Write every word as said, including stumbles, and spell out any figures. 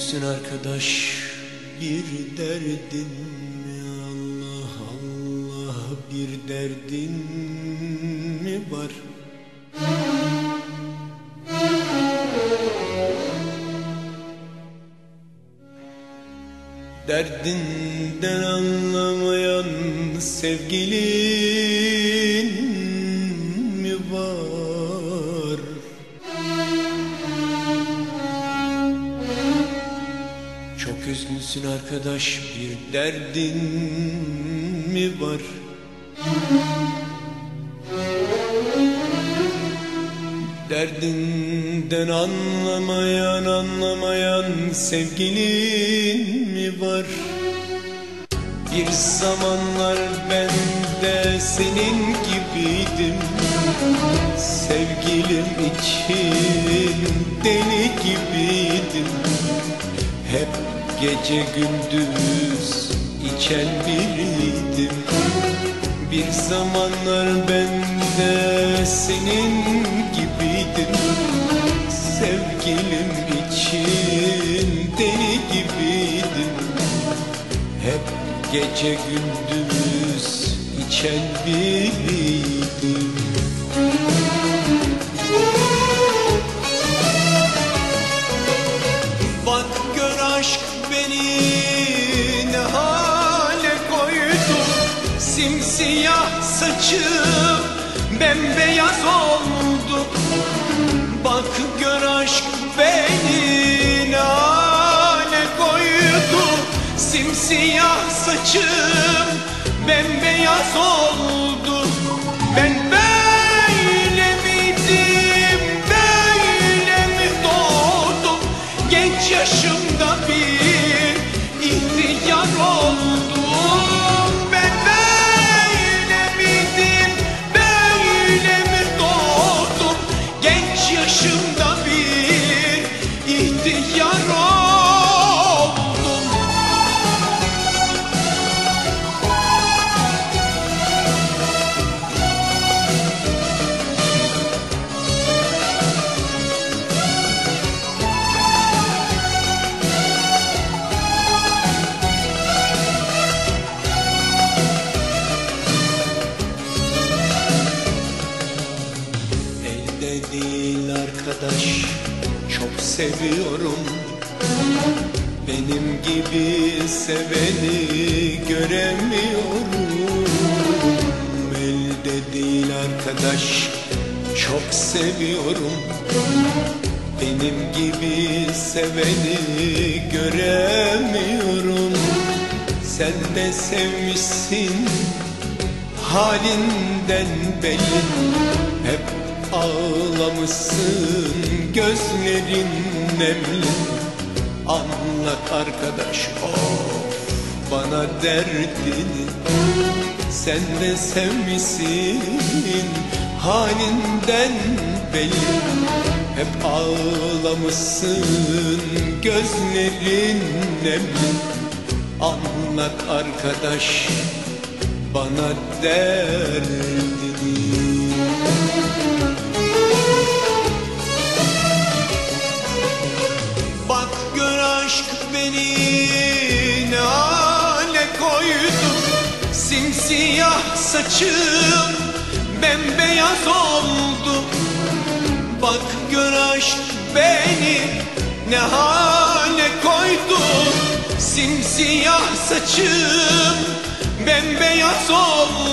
müsün arkadaş bir derdin mi? Allah Allah, bir derdin mi var? Derdinden anlamayan sevgilin mi var? Çok üzgünsün arkadaş, bir derdin mi var? Derdinden anlamayan, anlamayan sevgilin mi var? Bir zamanlar ben de senin gibiydim, sevgilim için deli gibiydim. Hep gece gündüz içen biriydim. Bir zamanlar ben de senin gibiydim, sevgilim için deli gibiydim. Hep gece gündüz içen biriydim. Bak gör aşk beni ne hale koydu, simsiyah saçım bembeyaz oldu. Bak gör aşk beni ne hale koydu, simsiyah saçım bembeyaz oldu. Ben böyle miydim, böyle mi doğdum? Genç yaşımda bir ihtiyar oldum. Ben böyle miydim, böyle mi doğdum? Genç yaşımda bir ihtiyar oldum. Değil arkadaş, çok seviyorum. Benim gibi seveni göremiyorum. Elde değil arkadaş, çok seviyorum. Benim gibi seveni göremiyorum. Sen de sevmişsin, halinden belli. Hep ağlamışsın, gözlerin nemli. Anlat arkadaş, of bana derdini. Sen de sevmişsin, halinden belli. Hep ağlamışsın, gözlerin nemli. Anlat arkadaş, bana derdini. Bak gör aşk beni ne hale koydu, simsiyah saçım bembeyaz oldu. Bak gör aşk beni ne hale koydu, simsiyah saçım bembeyaz oldu.